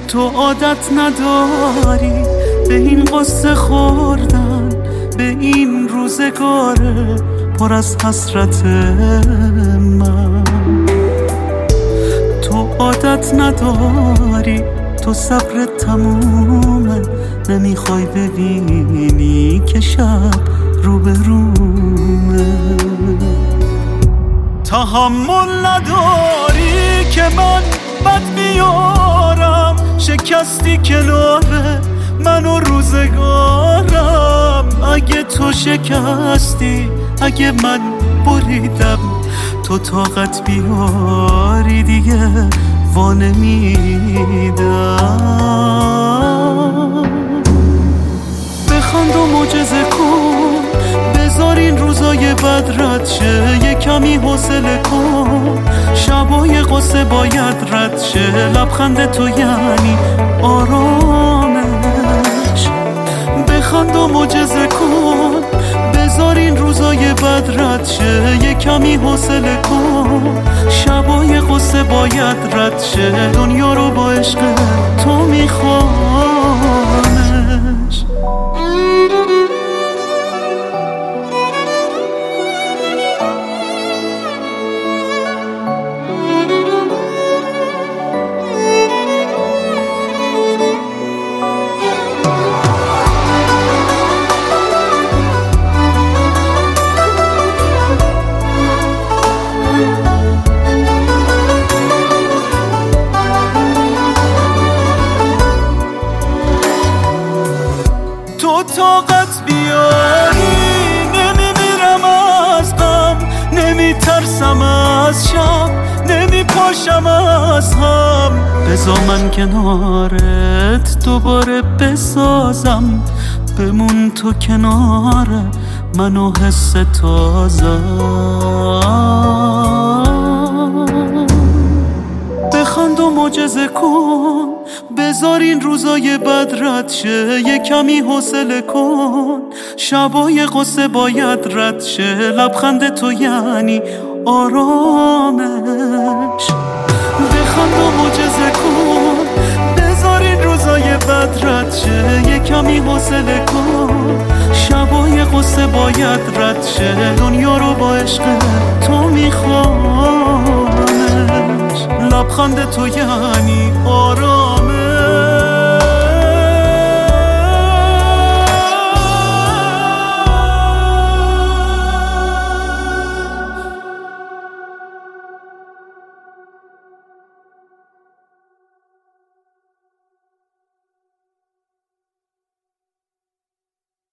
تو عادت نداری به این قصه خوردن، به این روزگار پر از حسرت من. تو عادت نداری، تو صبر تمومه، نمیخوای ببینی که شب رو به رومه. تحمل نداری که من بد میارم، شکستی کنار من و روزگارم. اگه تو شکستی، اگه من بریدم، تو طاقت بیاری دیگه وانمیدم. بخند و معجزه کن، بذار این روزای بد رد شه، یه کمی حوصله کن، شبای قصه باید رد شه. لبخند تو یعنی آرامش. بخند و معجزه کن، بذار این روزای بد رد شه، یه کمی حوصله کن، شبای قصه باید رد شه. دنیا رو با عشق تو میخوامش. تو طاقت بیاری، نمیمیرم از غم، نمیترسم از شب، نمیپاشم از هم. بذار من کنارت دوباره بسازم، بمون تو کنار من و حس تازم. بخند و معجزه کن، بذار این روزای بد رد شه، یه کمی حوصله کن، شبای قصه باید رد شه. لبخند تو یعنی آرامش. بخند و معجزه کن، بذار این روزای بد رد شه، یه کمی حوصله کن، شبای قصه باید رد شه. دنیا رو با عشق تو میخوامش. لبخند تو یعنی آرامش.